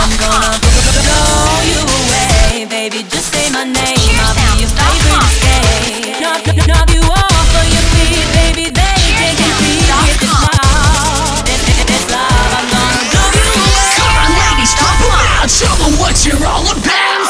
I'm gonna blow you away, baby. Just say my name, I'll be your favorite escape. Knock you off of your feet, baby. They take you deep with this love. This love, I'm gonna blow you away. Come on, ladies, talk loud. Show them what you're all about.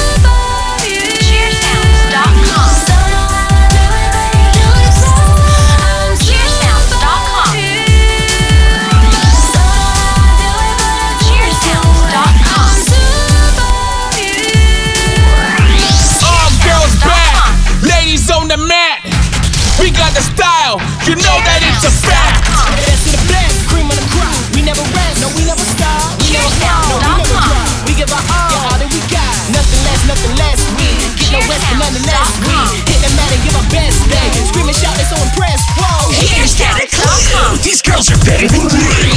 We got the style, you know that it's a fact. Best of the best, cream of the crop. We never rest, no, we never stop. We never fall, no, we never drop. We give our all, yeah, all that we got. Nothing less. We get no rest for nothing less. We hit the mat and give our best day. Scream and shout, they so impressed. Whoa, Here's got a clue. These girls are better than me.